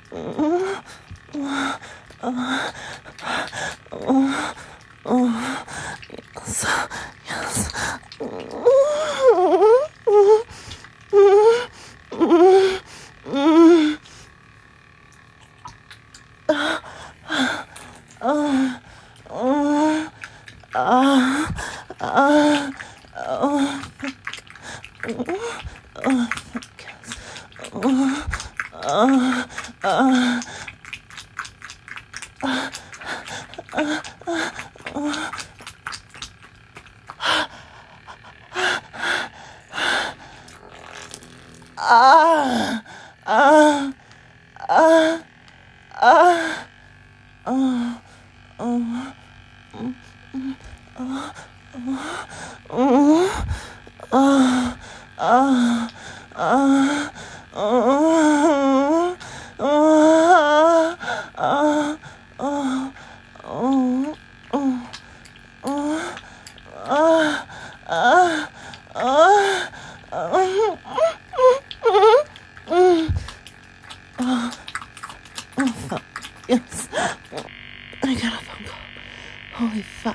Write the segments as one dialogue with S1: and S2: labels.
S1: Yes. I got a phone call. Holy fuck.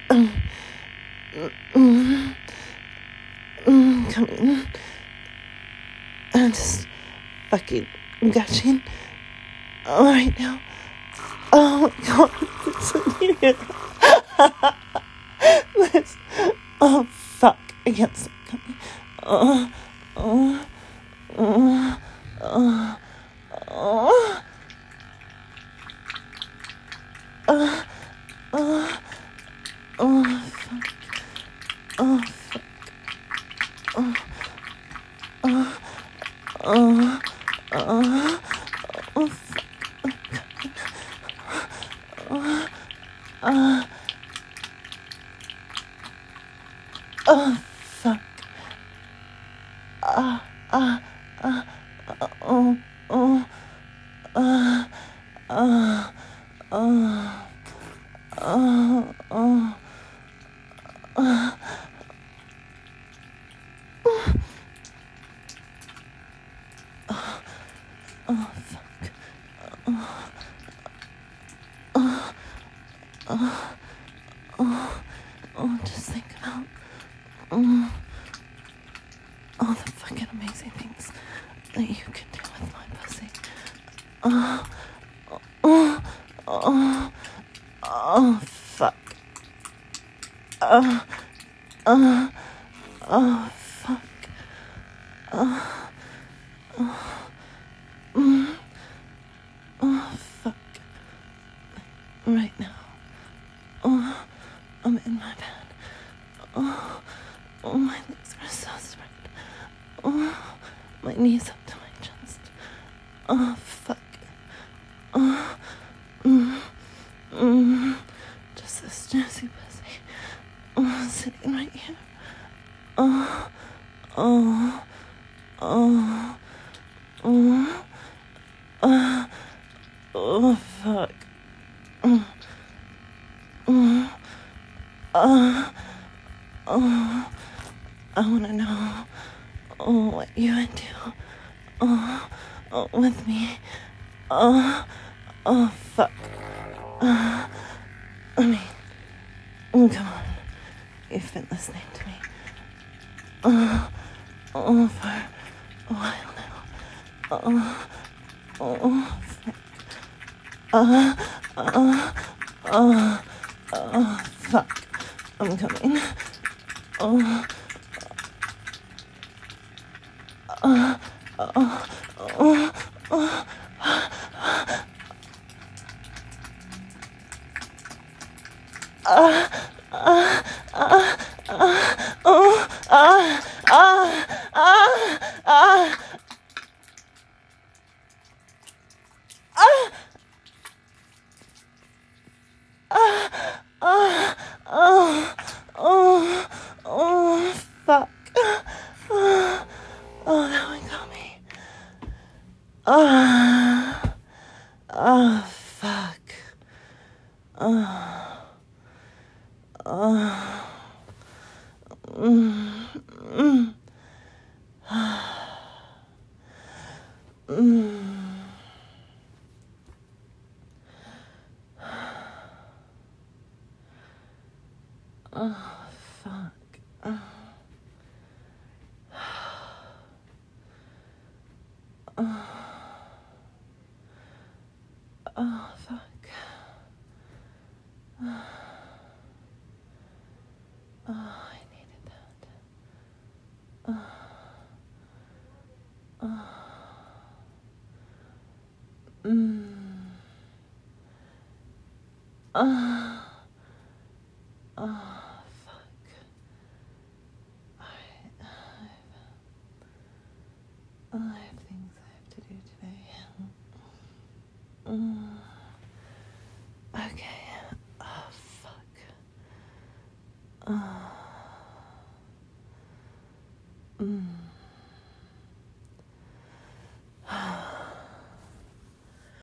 S1: Come in. I'm just fucking gushing right now. Oh my god. This. Oh fuck. I can't stop coming. Just think about all the fucking amazing things that you can do with my pussy. Fuck. Fuck. Fuck. Right now. I'm in my bed. My legs are so spread. My knees up to my chest. Fuck. Just this juicy pussy. Sitting right here. Fuck. I wanna know what you would do with me. Fuck. I mean, come on. You've been listening to me for a while now. Fuck. I'm coming. Fuck. That one got me. Fuck. Fuck. I have things I have to do today. Okay. Oh, fuck.